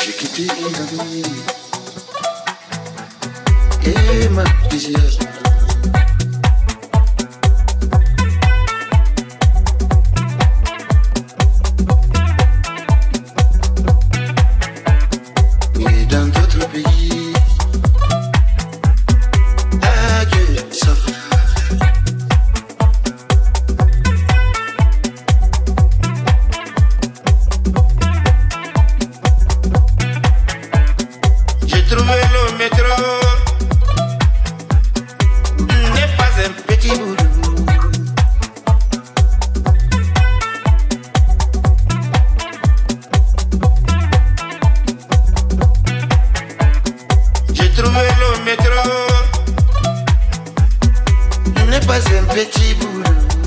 J'ai quitté une amie et ma désir. Et dans d'autres pays, adieu, sauf. J'ai trouvé le métro, n'est pas un petit boulot. J'ai trouvé le métro, n'est pas un petit boulot.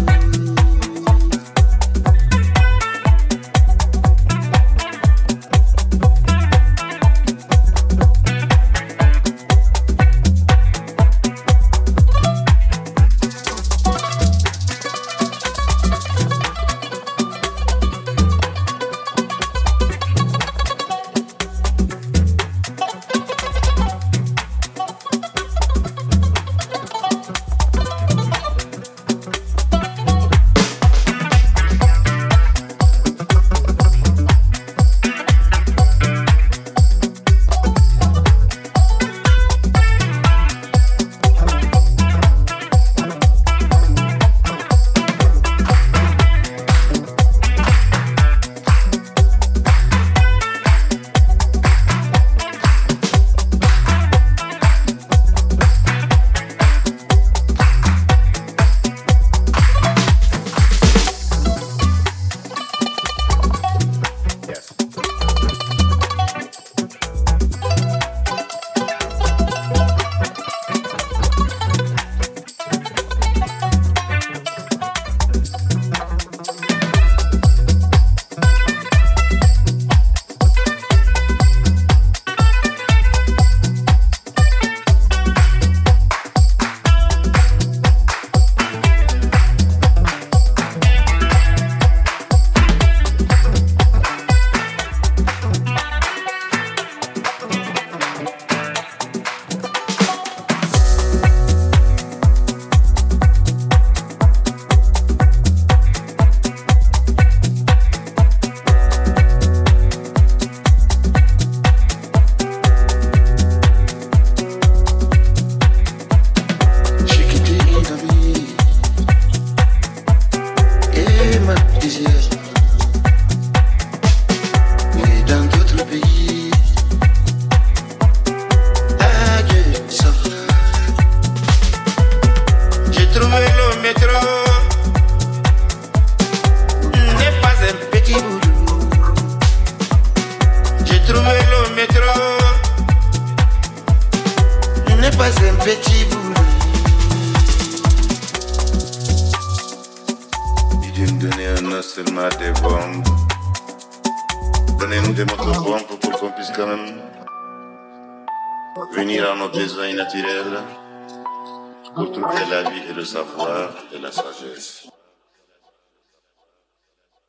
Et dans d'autres pays, adieu, sauf. J'ai trouvé le métro, n'est pas un petit boulot. J'ai trouvé le métro, n'est pas un petit boulot. Donnez-nous seulement des bombes. Donnez-nous des motobombes pour qu'on puisse quand même venir à nos besoins naturels pour trouver la vie et le savoir et la sagesse.